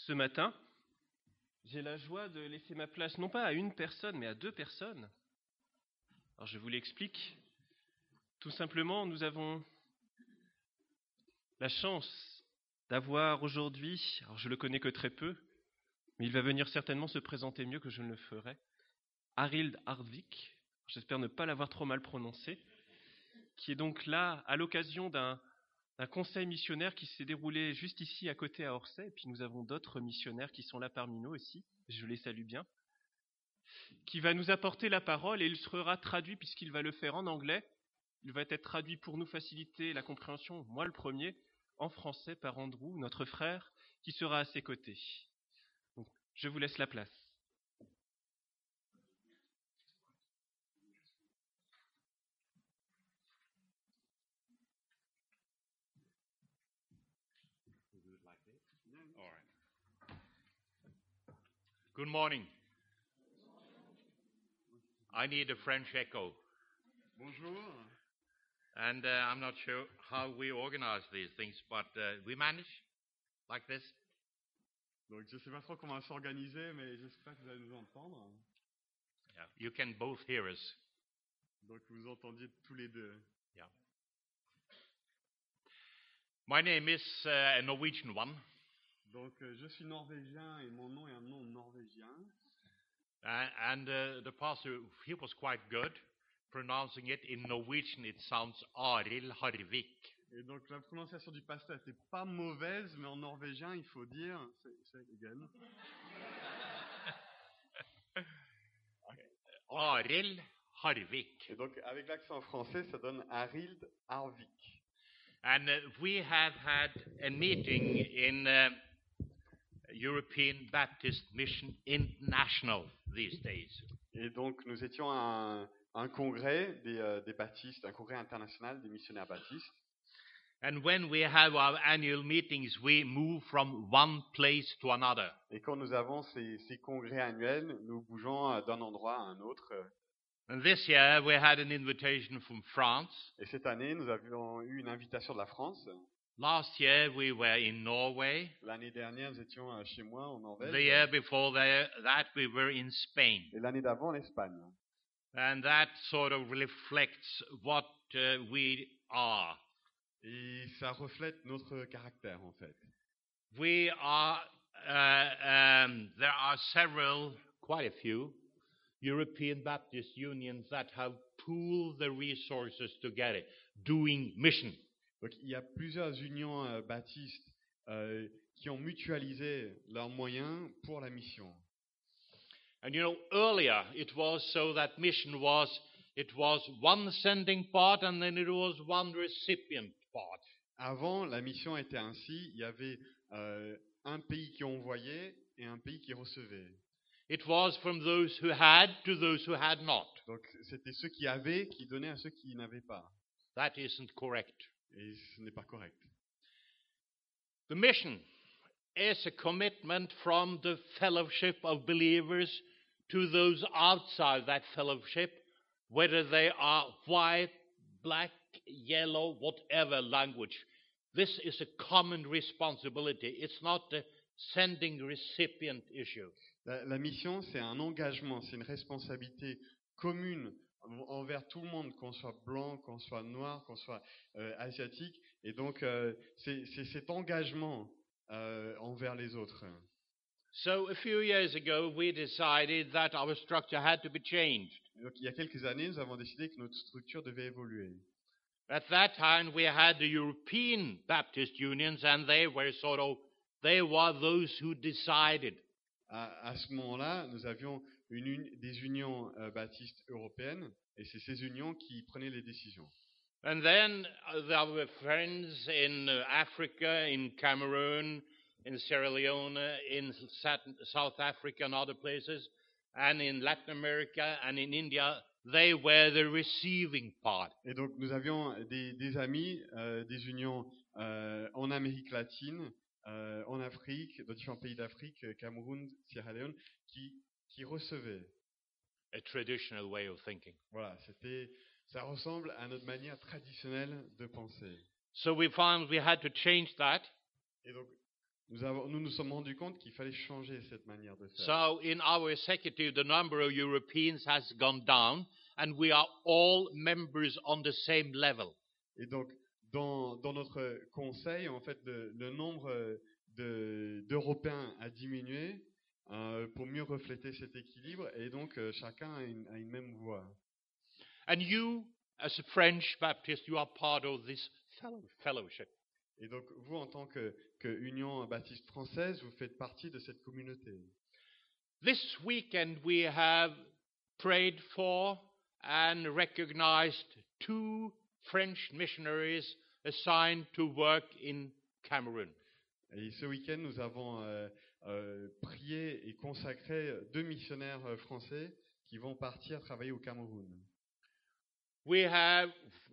ce matin, j'ai la joie de laisser ma place non pas à une personne, mais à deux personnes. Alors je vous l'explique. Tout simplement, nous avons la chance d'avoir aujourd'hui, alors je le connais que très peu, mais il va venir certainement se présenter mieux que je ne le ferai, Arild Hardvik, j'espère ne pas l'avoir trop mal prononcé, qui est donc là à l'occasion d'un conseil missionnaire qui s'est déroulé juste ici à côté à Orsay, et puis nous avons d'autres missionnaires qui sont là parmi nous aussi, je les salue bien, qui va nous apporter la parole et il sera traduit puisqu'il va le faire en anglais, il va être traduit pour nous faciliter la compréhension, moi le premier, en français par Andrew, notre frère, qui sera à ses côtés. Donc, je vous laisse la place. Good morning. I need a French echo. Bonjour. And I'm not sure how we organize these things, but we manage like this. Donc je ne sais pas trop comment s'organiser, mais j'espère que vous allez nous entendre. Yeah. You can both hear us. Donc vous entendiez tous les deux. Yeah. My name is a Norwegian one. Donc je suis norvégien et mon nom est un nom norvégien. And the pastor, he was quite good. Pronouncing it in Norwegian, it sounds Arild Harvik. Et donc la prononciation du pasteur n'était pas mauvaise, mais en norvégien, il faut dire... Say it again. Arild Harvik. Et donc avec l'accent français, ça donne Arild Harvik. And we have had a meeting in European Baptist Mission International these days. Et donc nous étions à un congrès des baptistes, un congrès international des missionnaires baptistes. And when we have our annual meetings, we move from one place to another. Et quand nous avons ces congrès annuels, nous bougeons d'un endroit à un autre. And this year we had an invitation from France. Et cette année, nous avions eu une invitation de la France. Last year we were in Norway. L'année dernière, nous étions chez moi en Norvège. The year before that we were in Spain. Et l'année d'avant en Espagne. And that sort of reflects what we are. Et ça reflète notre caractère en fait. We are, there are several, quite a few, European Baptist unions that have pooled the resources together, doing mission. Donc il y a plusieurs unions baptistes qui ont mutualisé leurs moyens pour la mission. And you know, earlier it was so that mission was, it was one sending part and then it was one recipient part. Avant, la mission était ainsi, il y avait un pays qui envoyait et un pays qui recevait. It was from those who had to those who had not. Donc c'était ceux qui avaient qui donnaient à ceux qui n'avaient pas. That isn't correct. Et ce n'est pas correct. The mission is a commitment from the fellowship of believers to those outside that fellowship, whether they are white, black, yellow, whatever language. This is a common responsibility. It's not a sending recipient issue. La mission, c'est un engagement, c'est une responsabilité commune envers tout le monde, qu'on soit blanc, qu'on soit noir, qu'on soit asiatique. Et donc, c'est cet engagement envers les autres. So a few years ago, we decided that our structure had to be changed. Donc, il y a quelques années, nous avons décidé que notre structure devait évoluer. At that time, we had the European Baptist unions, and they were those who decided. À ce moment-là, nous avions des unions baptistes européennes, et c'est ces unions qui prenaient les décisions. And then there were friends in Africa, in Cameroon, in Sierra Leone, in South Africa and other places, and in Latin America and in India. They were the receiving part. Et donc nous avions des amis, des unions en Amérique latine, en Afrique, dans différents pays d'Afrique, Cameroun, Sierra Leone, qui recevaient. A traditional way of thinking. Voilà, ça ressemble à notre manière traditionnelle de penser. So we found we had to change that. Et donc nous nous sommes rendus compte qu'il fallait changer cette manière de faire. So in our executive, the number of Europeans has gone down, and we are all members on the same level. Et donc, dans notre conseil, en fait, le nombre d'Européens a diminué pour mieux refléter cet équilibre, et donc chacun a une même voix. And you, as a French Baptist, you are part of this fellowship. Et donc, vous, en tant que Union Baptiste Française, vous faites partie de cette communauté. This weekend we have prayed for and recognized 2 French missionaries assigned to work in Cameroon. Et ce week-end, nous avons prié et consacré 2 missionnaires français qui vont partir travailler au Cameroun. We have,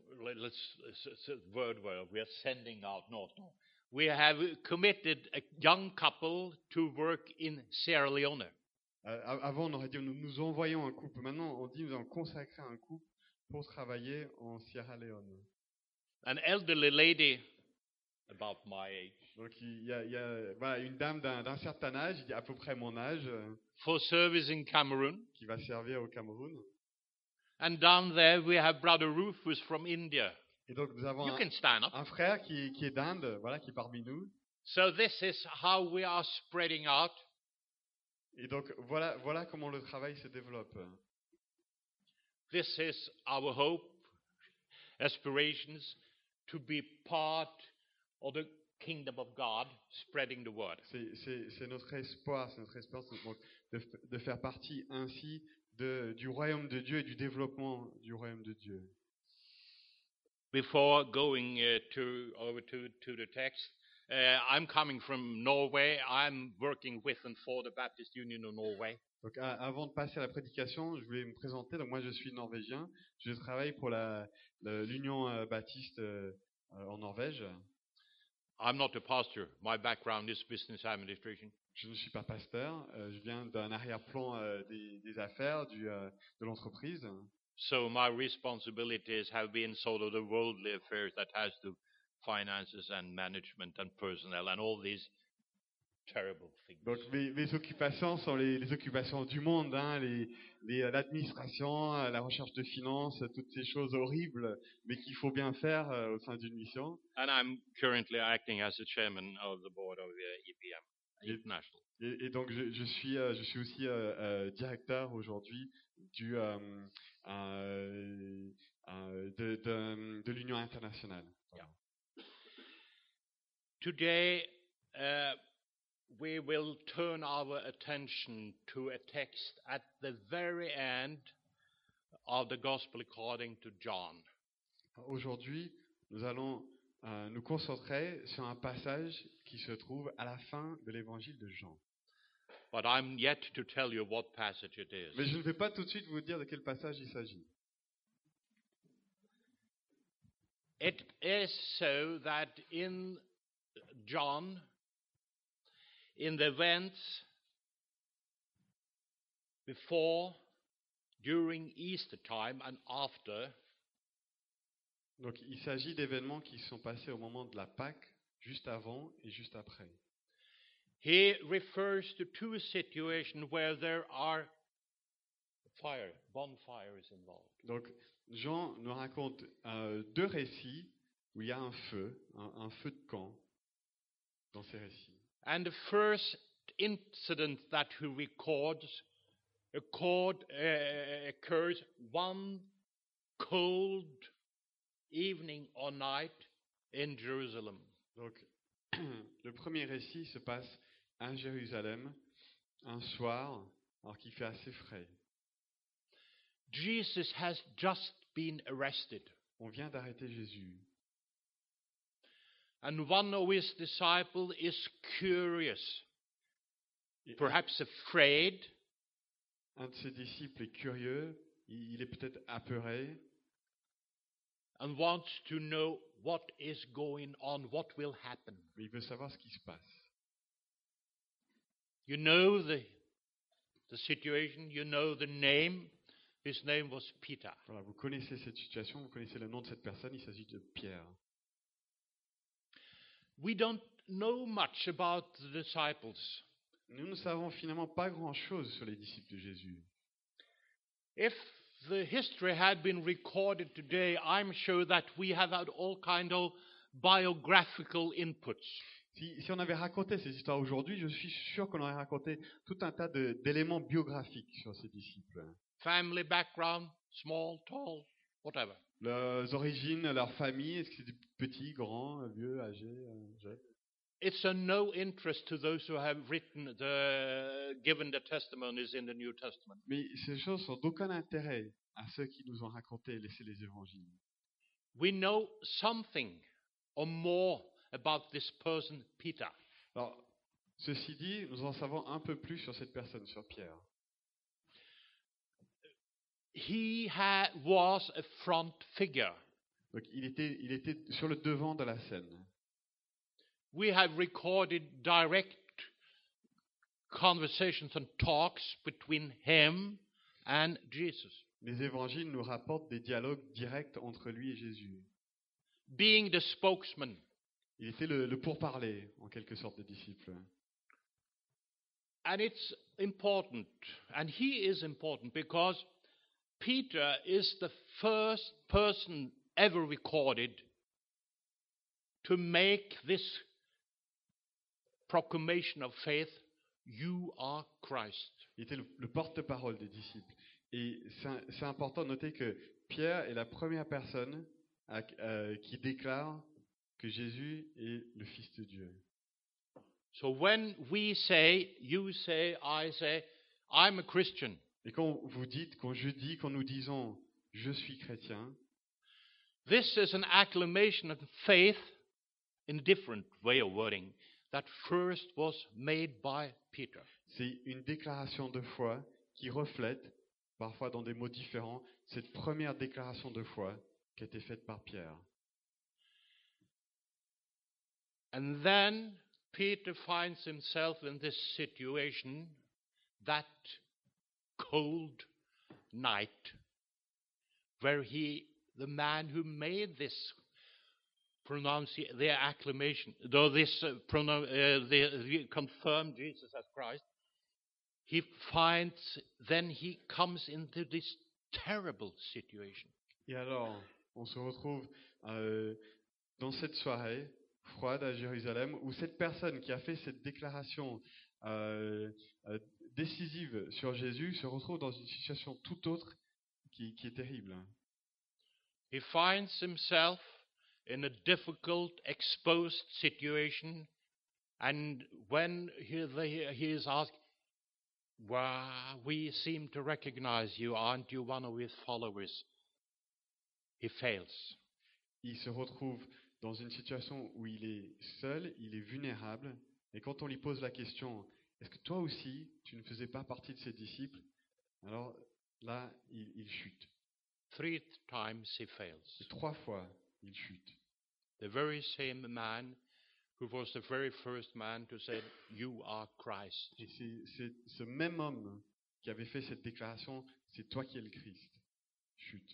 we are sending out, no. We have committed a young couple to work in Sierra Leone. Avant, on aurait dit nous envoyons un couple. Maintenant, on dit nous allons consacrer un couple pour travailler en Sierra Leone. An elderly lady, about my age, Donc, il y a voilà, une dame d'un certain âge, il dit à peu près mon âge, for service in Cameroon. qui va servir au Cameroun. And down there we have Brother Rufus from India. Et donc, nous avons You can stand up. un frère qui est d'Inde, voilà, qui est parmi nous. So this is how we are spreading out. Et donc, voilà comment le travail se développe. This is our hope, aspirations, to be part of the kingdom of God, spreading the word. C'est notre espoir, c'est notre espérance donc, de faire partie ainsi du royaume de Dieu et du développement du royaume de Dieu. Before going over to the text, I'm coming from Norway. I'm working with and for the Baptist Union of Norway. Donc, avant de passer à la prédication, je voulais me présenter. Donc, moi, je suis norvégien. Je travaille pour l'Union Baptiste en Norvège. I'm not a pastor. My background is business administration. Je ne suis pas pasteur. Je viens d'un arrière-plan des affaires, de l'entreprise. So my responsibilities have been sort of the worldly affairs that has to finances and management and personnel and all these terrible things. Donc mes occupations sont les occupations du monde, hein, l'administration, la recherche de finances, toutes ces choses horribles, mais qu'il faut bien faire au sein d'une mission. And I'm currently acting as the chairman of the board of EBM International. Et donc je suis aussi directeur aujourd'hui de l'Union internationale. Yeah. Today, we will turn our attention to a text at the very end of the Gospel according to John. Aujourd'hui, nous allons nous concentrer sur un passage qui se trouve à la fin de l'évangile de Jean. But I'm yet to tell you what passage it is. Mais je ne vais pas tout de suite vous dire de quel passage il s'agit. It is so that in John, in the events before, during Easter time and after, donc il s'agit d'événements qui sont passés au moment de la Pâque, juste avant et juste après. he refers to 2 situations where there are bonfires involved. Donc Jean nous raconte 2 récits où il y a un feu de camp dans ces récits. And the first incident that he records occurs one cold evening or night in Jerusalem. Donc le premier récit se passe à Jérusalem un soir alors qu'il fait assez frais. Jesus has just been arrested. On vient d'arrêter Jésus. And one of his disciples is curious, perhaps afraid. Un de ses disciples est curieux, il est peut-être apeuré. And wants to know what is going on, what will happen. Mais il veut savoir ce qui se passe. You know the situation, you know the name. His name was Peter. Voilà, vous connaissez cette situation, vous connaissez le nom de cette personne, il s'agit de Pierre. We don't know much about the disciples. Nous ne savons finalement pas grand-chose sur les disciples de Jésus. If the history had been recorded today, I'm sure that we have had all kind of biographical inputs. Si on avait raconté ces histoires aujourd'hui, je suis sûr qu'on aurait raconté tout un tas d'éléments biographiques sur ces disciples. Family background, small, tall, whatever. Leurs origines, leur famille, est-ce que c'était petits, grands, vieux, âgés, jeunes? It's a no interest to those who have given the testimonies in the New Testament. Mais ces choses sont d'aucun intérêt à ceux qui nous ont raconté et laissé les évangiles. We know something or more about this person, Peter. Alors, ceci dit, nous en savons un peu plus sur cette personne, sur Pierre. He was a front figure. Donc, il était sur le devant de la scène. We have recorded direct conversations and talks between him and Jesus. Les évangiles nous rapportent des dialogues directs entre lui et Jésus. Being the spokesman. Il était le pourparler, en quelque sorte, des disciples. And it's important, and he is important, because Peter is the first person ever recorded to make this proclamation of faith, you are Christ. Il était le porte-parole des disciples. Et c'est important de noter que Pierre est la première personne qui déclare que Jésus est le Fils de Dieu. So when we say, you say, I say, I'm a Christian. Et quand nous disons je suis chrétien, this is an acclamation of faith in a different way of wording that first was made by Peter. C'est une déclaration de foi qui reflète, parfois dans des mots différents, cette première déclaration de foi qui a été faite par Pierre. And then Peter finds himself in this situation, that cold night, where the man who made this their acclamation, though this confirmed Jesus as Christ, he comes into this terrible situation. Et alors, on se retrouve dans cette soirée froide à Jérusalem, où cette personne qui a fait cette déclaration décisive sur Jésus se retrouve dans une situation tout autre qui est terrible. He finds himself in a difficult, exposed situation, and when he is asked, well, we seem to recognize you, aren't you one of his followers? He fails. Il se retrouve dans une situation où il est seul, il est vulnérable, et quand on lui pose la question, est-ce que toi aussi, tu ne faisais pas partie de ses disciples? Alors là, il chute. 3 times he fails. Et 3 fois, il chute. The very same man who was the very first man to say, you are Christ. Et c'est ce même homme qui avait fait cette déclaration, c'est toi qui es le Christ. Chute.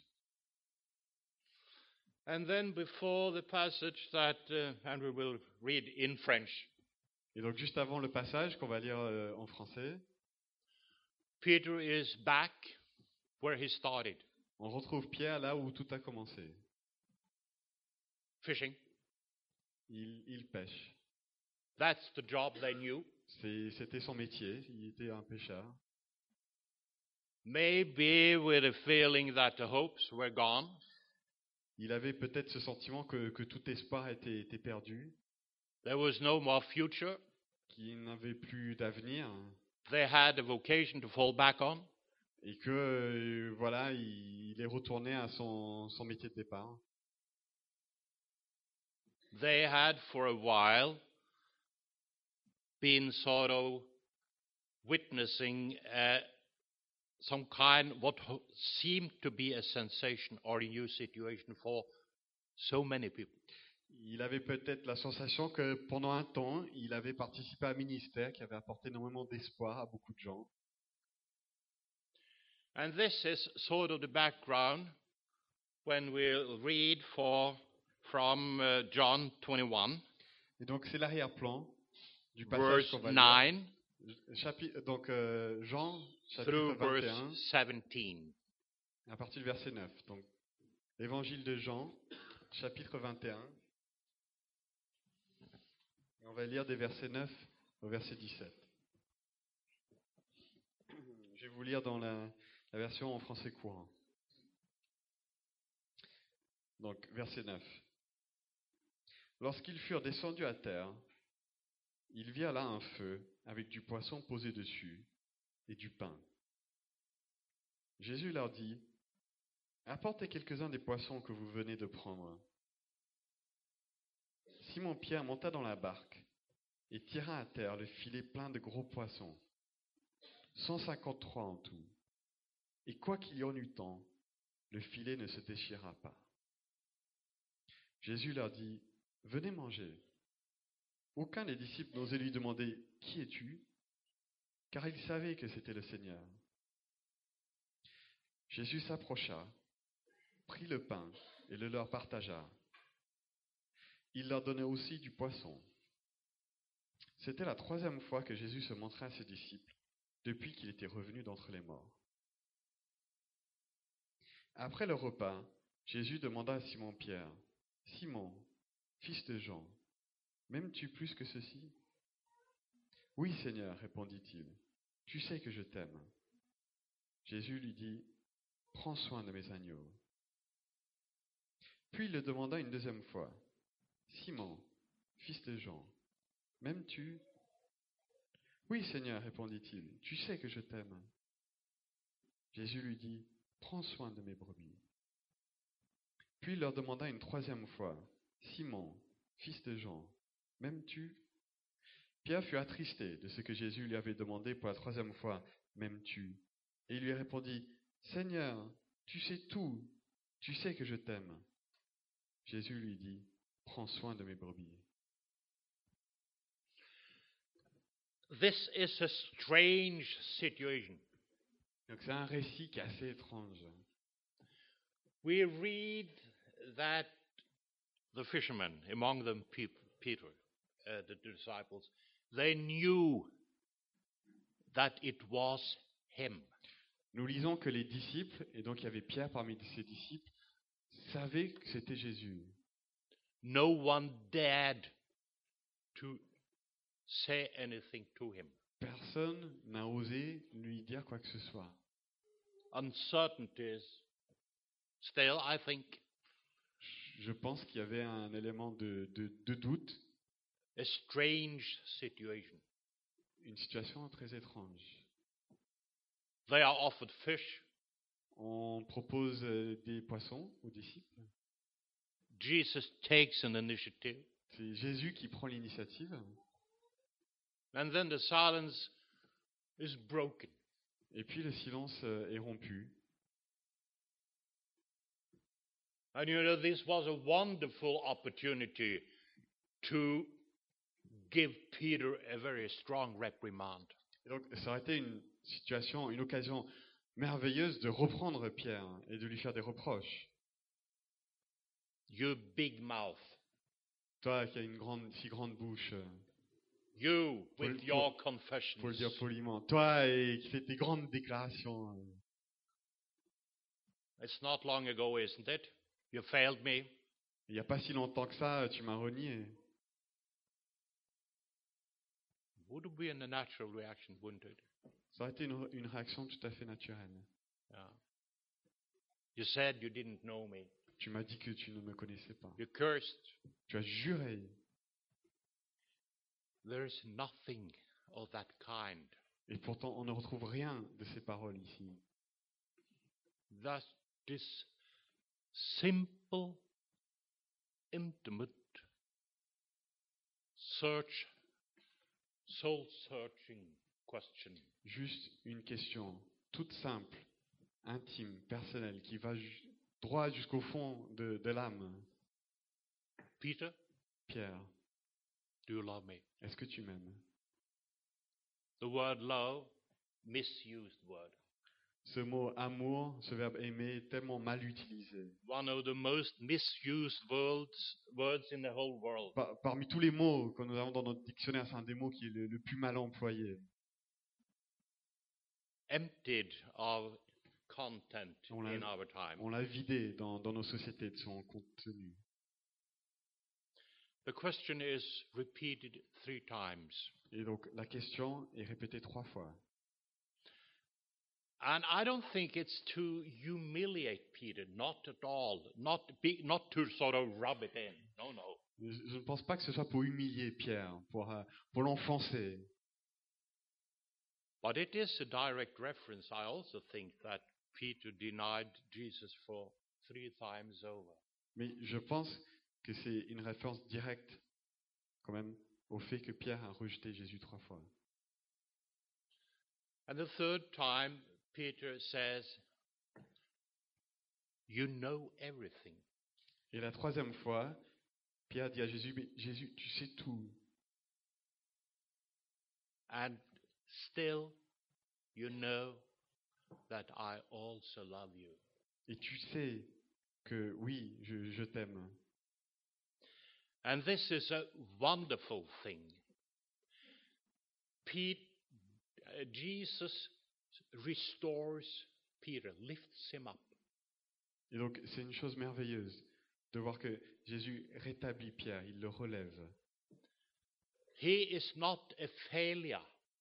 And then before the passage that Andrew will read in French, Et donc juste avant le passage qu'on va lire en français, Peter is back where he started, on retrouve Pierre là où tout a commencé. fishing. Il pêche. That's the job they knew. C'était son métier, il était un pêcheur. Maybe with a feeling that the hopes were gone. Il avait peut-être ce sentiment que tout espoir était perdu, There was no more future. qu'il n'avait plus d'avenir, They had a vocation to fall back on. et que voilà, il est retourné à son métier de départ. They had for a while been sort of witnessing some kind what seemed to be a sensation or a new situation for so many people. Il avait peut-être la sensation que pendant un temps, il avait participé à un ministère qui avait apporté énormément d'espoir à beaucoup de gens. And this is sort of the background when we'll read from John 21. Et donc c'est l'arrière-plan du passage verse qu'on va lire. 9 Donc Jean, through chapitre 21, verse 17. à partir du verset 9. Donc l'évangile de Jean, chapitre 21. Et on va lire des versets 9 au verset 17. Je vais vous lire dans la version en français courant. Donc, verset 9. Lorsqu'ils furent descendus à terre, ils virent là un feu avec du poisson posé dessus et du pain. Jésus leur dit, « Apportez quelques-uns des poissons que vous venez de prendre. » Simon-Pierre monta dans la barque et tira à terre le filet plein de gros poissons, 153 en tout. Et quoi qu'il y en eût tant, le filet ne se déchira pas. Jésus leur dit, « Venez manger. » Aucun des disciples n'osait lui demander, « Qui es-tu » car il savait que c'était le Seigneur. Jésus s'approcha, prit le pain et le leur partagea. Il leur donnait aussi du poisson. C'était la 3e fois que Jésus se montrait à ses disciples depuis qu'il était revenu d'entre les morts. Après le repas, Jésus demanda à Simon-Pierre, « Simon, fils de Jean, m'aimes-tu plus que ceci » ? « Oui, Seigneur, répondit-il, tu sais que je t'aime. » Jésus lui dit, « Prends soin de mes agneaux. » Puis il le demanda une 2e fois, « Simon, fils de Jean, m'aimes-tu » ? « Oui, Seigneur, répondit-il, tu sais que je t'aime. » Jésus lui dit, « Prends soin de mes brebis. » Puis il leur demanda une 3e fois, « Simon, fils de Jean, m'aimes-tu » ? Pierre fut attristé de ce que Jésus lui avait demandé pour la 3e fois, « M'aimes-tu » ? Et il lui répondit, « Seigneur, tu sais tout, tu sais que je t'aime. » Jésus lui dit, « Prends soin de mes brebis. » This is a strange situation. Donc c'est un récit qui est assez étrange. We read that the fishermen, among them Peter, the disciples, they knew that it was him. Nous lisons que les disciples, et donc il y avait Pierre parmi ses disciples, savaient que c'était Jésus. No one dared to say anything to him. Personne n'a osé lui dire quoi que ce soit. Uncertainties, still, I think, Je pense qu'il y avait un élément de doute, a strange situation. une situation très étrange. They are offered fish. On propose des poissons aux disciples. Jesus takes an initiative. C'est Jésus qui prend l'initiative. And then the silence is broken. Et puis le silence est rompu. And you know, this was a wonderful opportunity to give Peter a very strong reprimand. Et donc ça aurait été une situation, une occasion merveilleuse de reprendre Pierre et de lui faire des reproches. You big mouth. Toi qui as une si grande bouche, You with Faut- your faut le confessions. dire poliment. Toi et qui fais tes grandes déclarations. It's not long ago, isn't it? You failed me. Il n'y a pas si longtemps que ça, tu m'as renié. Would be a natural reaction, wouldn't it? Ça aurait été une réaction tout à fait naturelle. Yeah. You said you didn't know me. Tu m'as dit que tu ne me connaissais pas. You cursed. Tu as juré. There is nothing of that kind. Et pourtant, on ne retrouve rien de ces paroles ici. That this simple, intimate, soul-searching question. Juste une question toute simple, intime, personnelle, qui va droit jusqu'au fond de l'âme. Peter, Pierre, do you love me? est-ce que tu m'aimes? The word love, misused word. Ce mot amour, ce verbe aimer est tellement mal utilisé. One of the most misused words in the whole world. Parmi tous les mots que nous avons dans notre dictionnaire, c'est un des mots qui est le plus mal employé. Emptied of content On l'a- in our time. On l'a vidé dans nos sociétés de son contenu. The question is repeated 3 times. Et donc la question est répétée 3 fois. And I don't think it's to humiliate Peter, not at all, not to sort of rub it in. No, no. Je ne pense pas que ce soit pour humilier Pierre, pour l'enfoncer. But it is a direct reference. I also think that Peter denied Jesus for 3 times over. Mais je pense que c'est une référence directe quand même au fait que Pierre a rejeté Jésus 3 fois. And the third time, Peter says, "You know everything." Et la 3e fois, Pierre dit à Jésus, mais Jésus, tu sais tout. And still, you know that I also love you. Et tu sais que oui, je t'aime. And this is a wonderful thing. Jesus restores Peter, lifts him up. Et donc c'est une chose merveilleuse de voir que Jésus rétablit Pierre, il le relève. He is not a failure.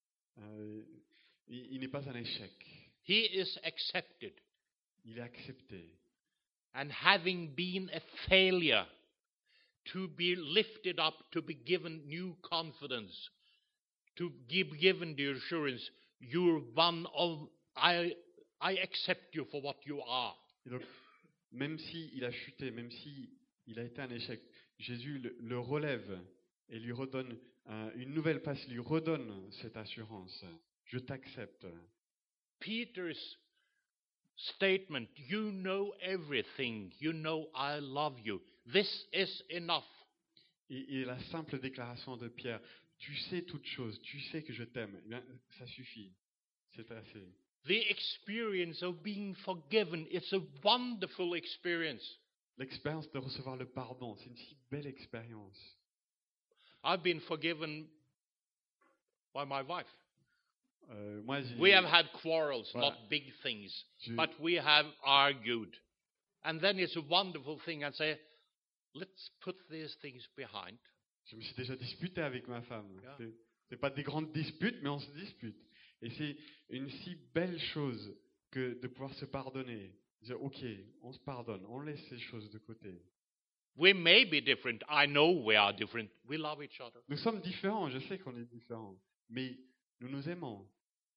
Il n'est pas un échec. He is accepted. Il est accepté. And having been a failure, to be lifted up, to be given new confidence, to give given the assurance, you're one of, I accept you for what you are. Et donc, même s'il a chuté, même s'il a été un échec, Jésus le relève et lui redonne une nouvelle place, lui redonne cette assurance. Je t'accepte. Peter's statement, you know everything, you know I love you, this is enough. Et la simple déclaration de Pierre, tu sais toutes choses, tu sais que je t'aime, eh bien, ça suffit, c'est assez. The experience of being forgiven, it's a wonderful experience. L'expérience de recevoir le pardon, c'est une si belle expérience. I've been forgiven by my wife. Moi, We have had quarrels, Voilà. not big things, Je- but we have argued. And then it's a wonderful thing and say, let's put these things behind. Je me suis déjà disputé avec ma femme. Yeah. C'est pas des grandes disputes, mais on se dispute. Et c'est une si belle chose que de pouvoir se pardonner. Dire, ok, on se pardonne, on laisse ces choses de côté. We may be different. I know we are different. We love each other. Nous sommes différents, je sais qu'on est différents, mais nous nous aimons.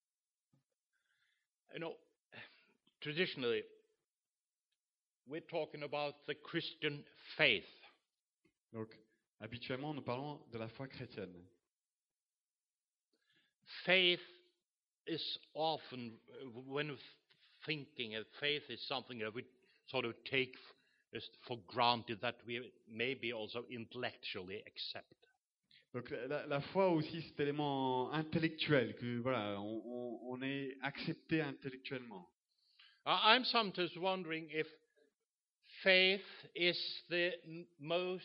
You know, traditionally, we're talking about the Christian faith. Donc, habituellement, nous parlons de la foi chrétienne. Faith is often, when thinking of faith, is something that we sort of take for granted that we maybe also intellectually accept. Donc, la foi aussi, cet élément intellectuel, que voilà, on est accepté intellectuellement. I'm sometimes wondering if faith is the most,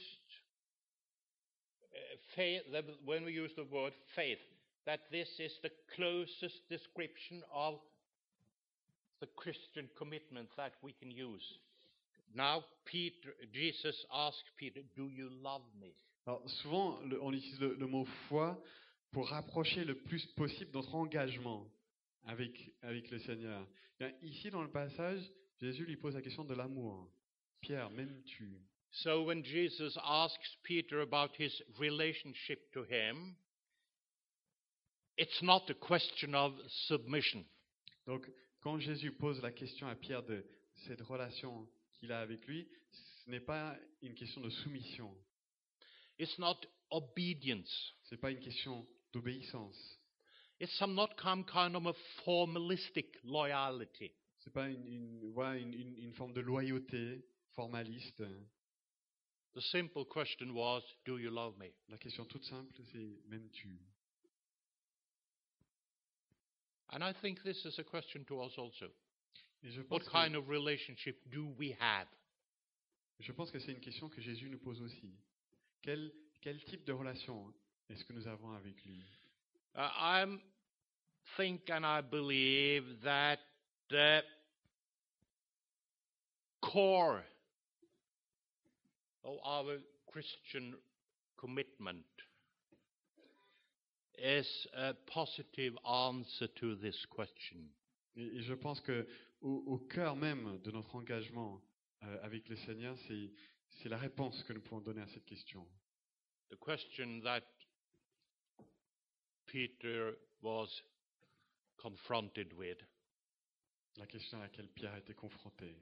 when we use the word faith, that this is the closest description of the Christian commitment that we can use. Now, Jesus asked Peter, "Do you love me?" Alors, souvent, on utilise le mot foi pour rapprocher le plus possible notre engagement avec le Seigneur. Bien, ici, dans le passage, Jésus lui pose la question de l'amour. Pierre, m'aimes-tu? So when Jesus asks Peter about his relationship to him, it's not a question of submission. Donc, quand Jésus pose la question à Pierre de cette relation qu'il a avec lui, ce n'est pas une question de soumission. It's not obedience. Ce n'est pas une question d'obéissance. It's not some kind of a formalistic loyalty. Ce n'est pas une forme de loyauté formaliste. The simple question was, "Do you love me?" La question toute simple, c'est m'aimes-tu? And I think this is a question to us also. Et je What pense kind of relationship do we have? que c'est une question que Jésus nous pose aussi. Quel type de relation est-ce que nous avons avec lui? I think and I believe that the core of our Christian commitment is a positive answer to this question. Et je pense que au cœur même de notre engagement avec le Seigneur, c'est la réponse que nous pouvons donner à cette question. The question that Peter was confronted with. La question à laquelle Pierre a été confronté.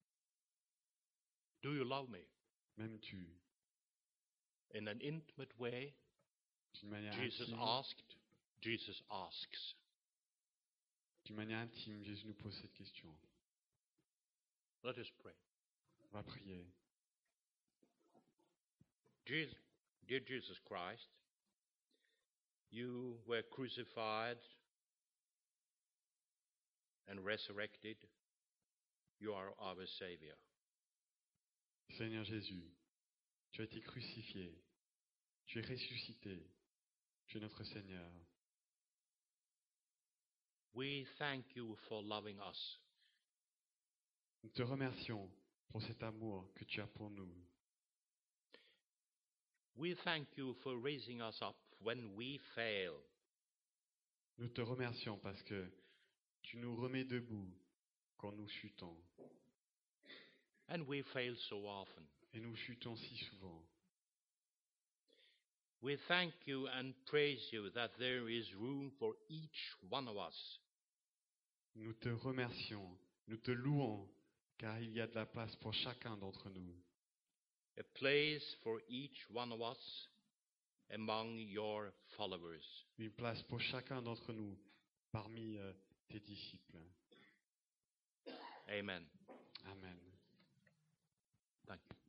Do you love me? M'aimes-tu? In an intimate way, D'une manière Jesus intime, asked, Jesus asks. d'une manière intime, Jésus nous pose cette question. Let us pray. On va prier. Dear Jesus Christ, you were crucified and resurrected. You are our Savior. Seigneur Jésus, tu as été crucifié, tu es ressuscité, tu es notre Seigneur. We thank you for loving us. Nous te remercions pour cet amour que tu as pour nous. We thank you for raising us up when we fail. Nous te remercions parce que tu nous remets debout quand nous chutons. And we fail so often. Et nous chutons si souvent. We thank you and praise you that there is room for each one of us. Nous te remercions, nous te louons, car il y a de la place pour chacun d'entre nous. A place for each one of us among your followers. Une place pour chacun d'entre nous parmi tes disciples. Amen. Amen. Thank you.